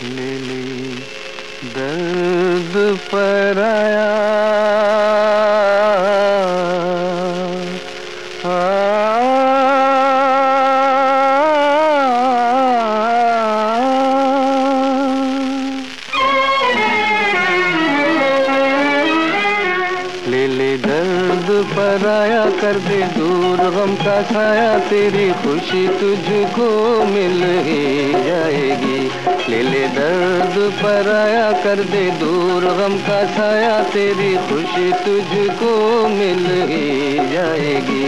ले ले दर्द पराया ले ले दर्द पराया कर दे दूर गम का साया, तेरी खुशी तुझको मिल ही जाएगी। ले ले दर्द पराया कर दे दूर गम का साया, तेरी खुशी तुझको मिल ही जाएगी।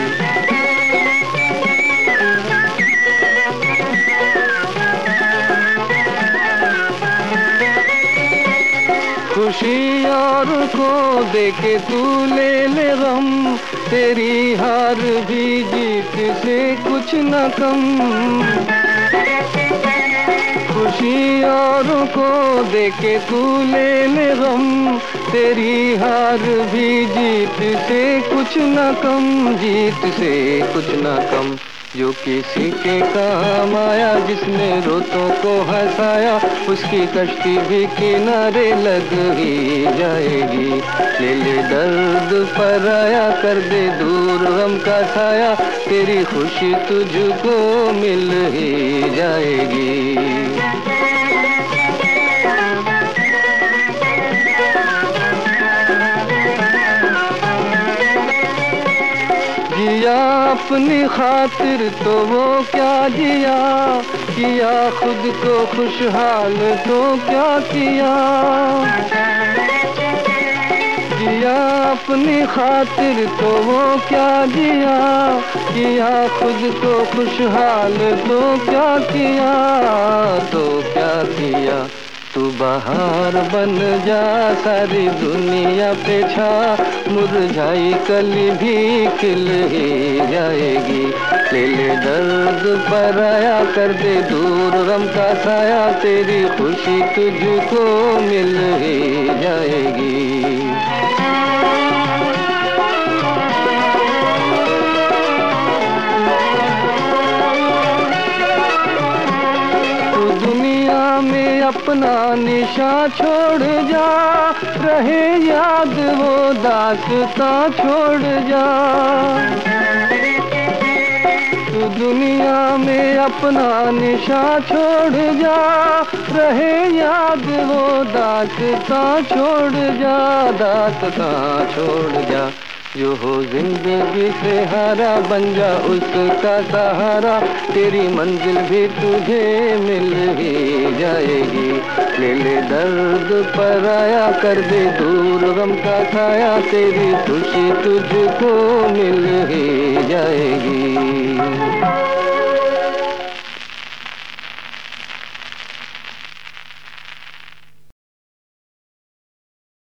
खुशी और को देके तू ले ले गम, तेरी हार भी जीत से कुछ न कम। खुशी और को देके तू ले ले गम, तेरी हार भी जीत से कुछ न कम, जीत से कुछ न कम। जो किसी के काम आया, जिसने रोतों को हंसाया, उसकी कश्ती भी किनारे लग ही जाएगी। ले ले दर्द पराया कर दे दूर गम का साया, तेरी खुशी तुझको मिल ही जाएगी। जिया अपनी खातिर तो वो क्या जिया, किया खुद को खुशहाल तो क्या किया। जिया अपनी खातिर तो वो क्या जिया, किया खुद को खुशहाल तो क्या किया, तो क्या किया। तू बहार बन जा सारी दुनिया पे छा, मुरझाई कली भी खिल ही जाएगी। ले ले दर्द पराया कर दे दूर गम का साया, तेरी खुशी तुझको मिल ही जाएगी। अपना निशा छोड़ जा, रहे याद वो दास्तां छोड़ जा। तू दुनिया में अपना निशा छोड़ जा, रहे याद वो दास्तां छोड़ जा, दास्तां छोड़ जा। जो हो जिंदगी से हारा, बन जा उसका सहारा, तेरी मंजिल भी तुझे मिल ही जाएगी। ले ले दर्द पराया कर दे दूर गम का साया, तेरी खुशी तुझको मिल ही जाएगी।